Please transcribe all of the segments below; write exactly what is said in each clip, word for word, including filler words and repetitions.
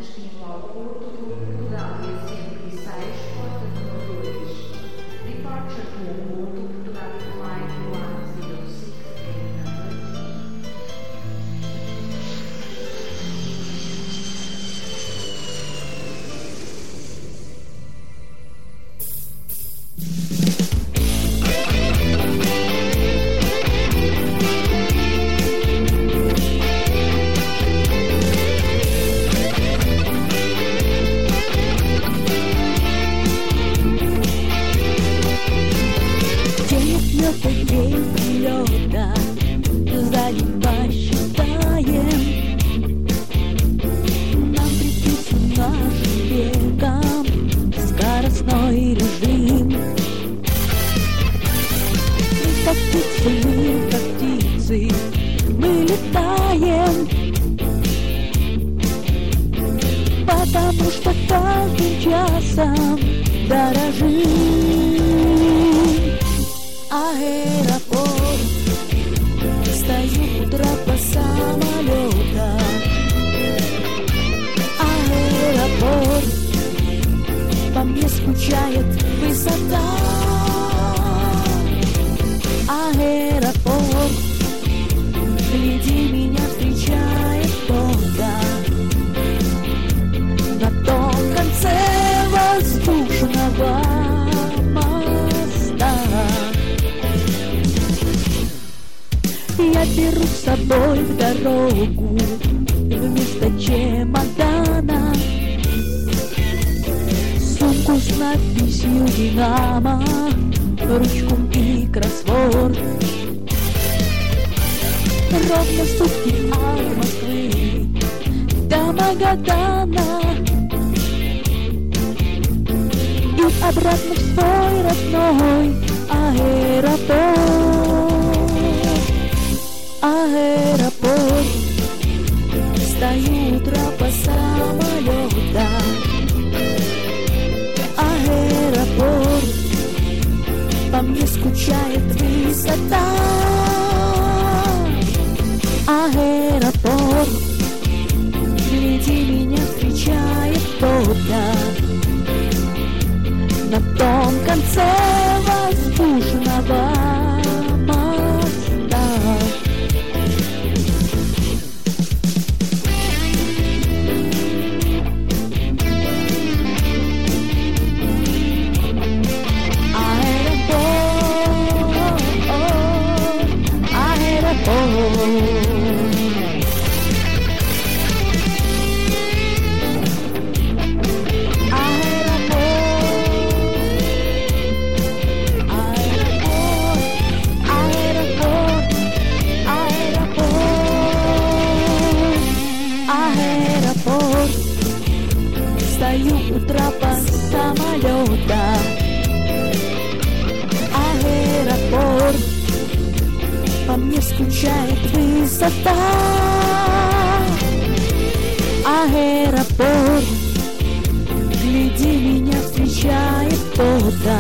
destino ao Porto, Portugal e a cento e seis, porta número dois. Departure to Porto, Portugal Flight one zero six eight number День прилета за ним посчитаем. Нам приписан нашим веком скоростной режим. Мы как птицы, мы как птицы, мы летаем, потому что каждым часом дорожим. Аэропорт, стою у трапа самолета. Аэропорт, по мне скучает высота. Аэропорт, впереди меня встречает кто-то. На том конце воздушного моста я беру с собой в дорогу вместо чемодана сумку с надписью «Динамо», ручку и кроссворд. Ровно сутки от Москвы до Магадана и обратно в свой родной аэропорт. Аэропорт, стою у трапа самолета. Аэропорт, по мне скучает высота. Аэропорт, впереди меня встречает кто-то. На том конце воздушного моста. Стою у трапа самолета. Аэропорт, по мне скучает высота. Аэропорт, гляди, меня встречает кто-то.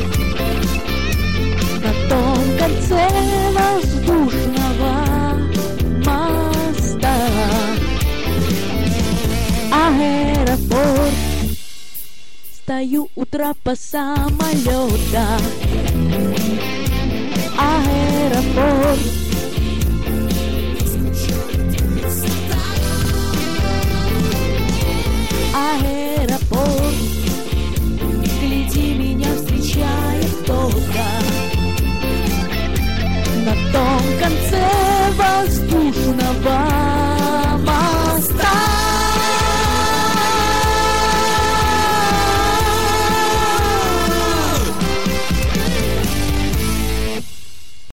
На том конце воздушного моста. Аэропорт, стою у трапа самолета. Аэропорт,